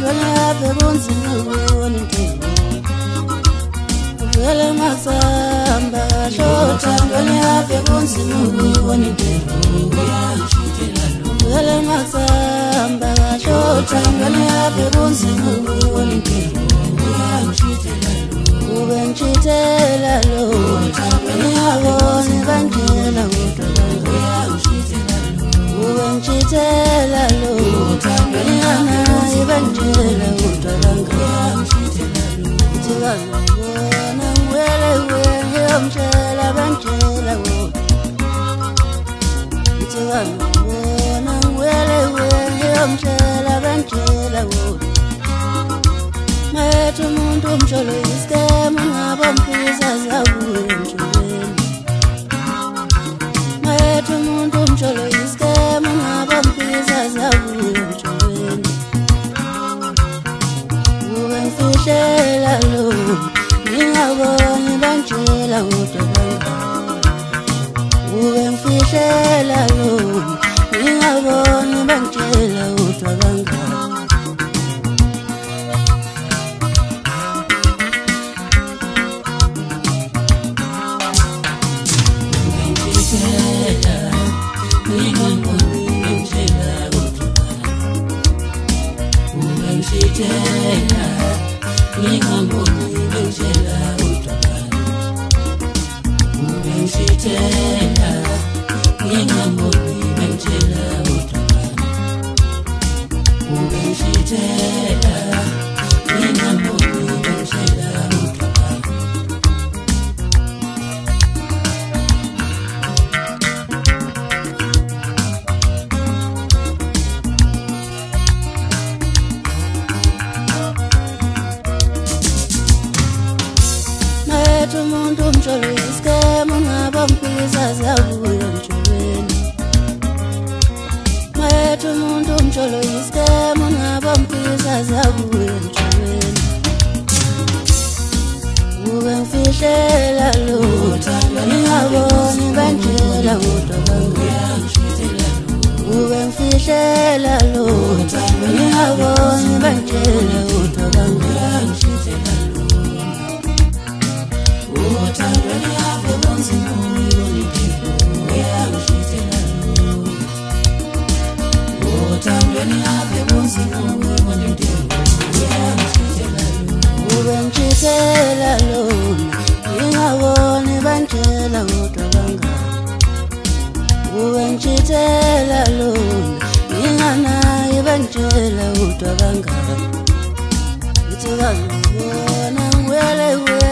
utandwala bebunzini ntego vele masamba utandwala bebunzini ntego vele masamba utandwala bebunzini ntego ubenchitela lo ngiyabona banjela ubenchitela lo ngiyana ibanjela utalanga tigana wele wele yomchela banjela tigana wele wele yomchela banjela Mayetu muntu mcholo iskemu ngaba mpisa zabuye mchuleni Mayetu muntu mcholo iskemu ngaba mpisa zabuye mchuleni Ube mfishela lo ningaboni banjela utabanga Ube mfishela lo ningaboni banjela utabanga Umuntu mcholo iskemu ngaba mpisa zabuye mchuleni Mayetu umuntu mcholo iskemu ngaba mpisa zabuye mchuleni Ube mfishela lo ningaboni banjela utabanga Ube mfishela lo ningaboni banjela utabanga Ubenchitela lo ngingaboni banjela utabanga Ubenchitela lo ngingana ibanjela utabanga Ithikana ngwele